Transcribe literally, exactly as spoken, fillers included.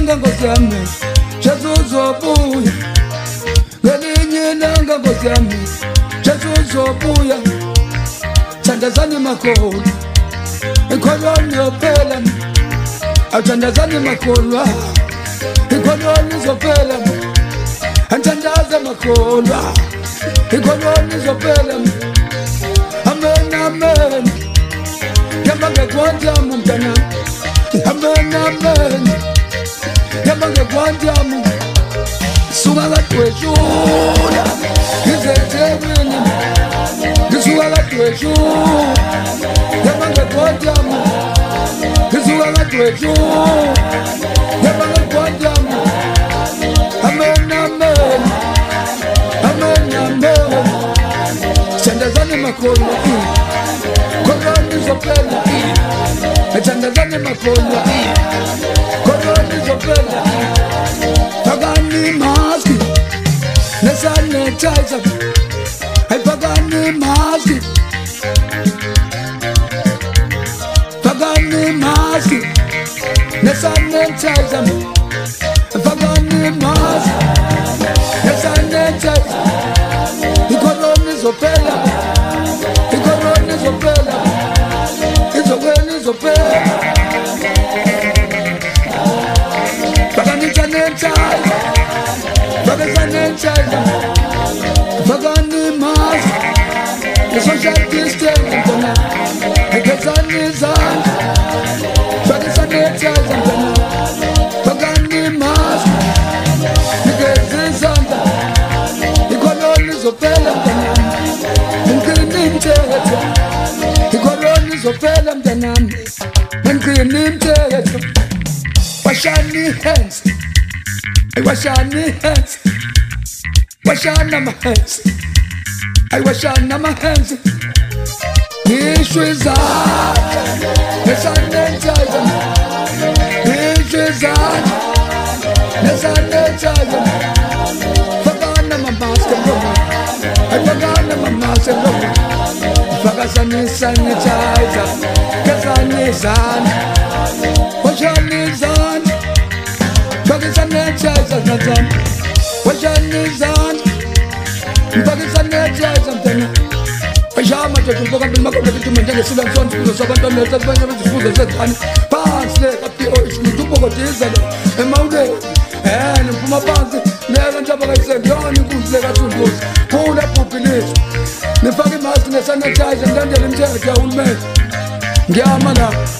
ilanga Nkosi yami Jesu uzobuya ngelinye ilanga Nkosi yami Jesu uzobuya thandazani makholwa ikholwa izophela athandazani makholwa ikholwa izophela athandaza makholwa ikholwa izophela amen amen yamange kwanjamu mntana amen amen yamange kwanjamu suka kadweshula ngizethelweni ngisuka kadweshula yamange kwanjamu ngisuka kadweshula yamange kwanjamu amen amen amen amen thandazani makholwa koloni izophela thandazani makholwa koloni izophela phakani maski nesanitizer phakani maski phakani maski nesanitizer phakani maski nesanitizer ikoloni izophela ikoloni izophela izokwela izophela phakani sanitizer phakani sanitizer phakani mask social distance mntana igezani izandla phakani sanitizer mntana phakani mask igeza izandla ikoloni izophela mntanami mnqini imthetho ikoloni izophela mntanami mnqini imthetho washani hands ay washani hands washana my hands ay washana my hands ishwiza nesanitizer ishwiza nesanitizer fakana my mask ay fakana my mask fakasani sanitizer kasani zani washani zani sanitizer mntana washani zani sanitizer mntana Pajama to go up in my community to maintain a student son to the Sabbath and the Sabbath of the school that and pass up the ocean to Bogota and Maude and from a pass never and Jabba said, John, you could let us do pull up population. The fucking master sanitizer and then tell him, Jack, I will make Yamana.